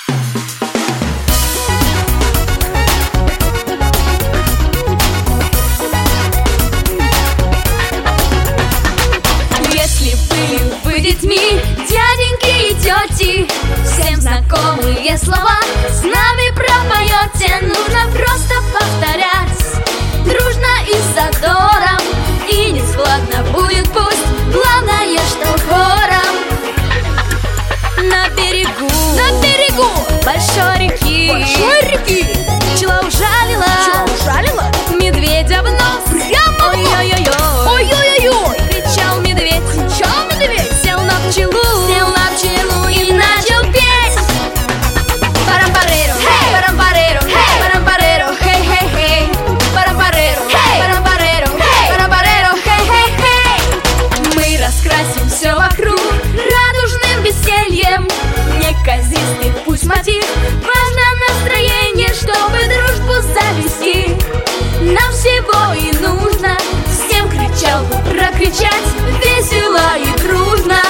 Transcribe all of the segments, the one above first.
Если были вы детьми, дяденьки и тети, всем знакомые слова с нами пропоете. Нужно просто повторять дружно и с задором, и не складно будет пусть, главное, что хором. На берегу большой реки пчела ужалила медведя в нос. Прямо ой-ой-ой, кричал медведь, сел на пчелу и начал петь. Парам-пареру, парам-пареру, парам-пареру, хей-хей-хей. Парам-пареру, парам-пареру, парам-пареру, хей-хей-хей. Мы раскрасим все вокруг радужным весельем. Неказистый пусть мотив, важно настроение, чтобы дружбу завести. Нам всего и нужно всем кричалку прокричать весело и дружно.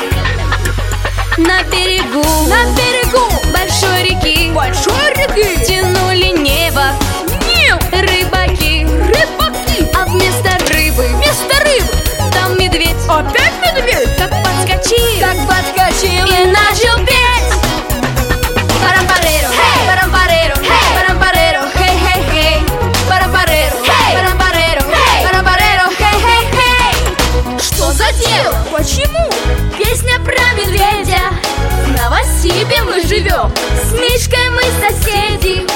На берегу большой реки тянули небо рыбаки, а вместо рыбы там медведь. Опять медведь? Как подскочил и начал петь. Парам-пареру, парам-пареру, парам-пареру, хей-хей-хей. Парам-пареру, парам-пареру, парам-пареру, хей-хей-хей. Что за дело? Почему? Песня про медведя. В Новосибе мы живем, с Мишкой мы соседи.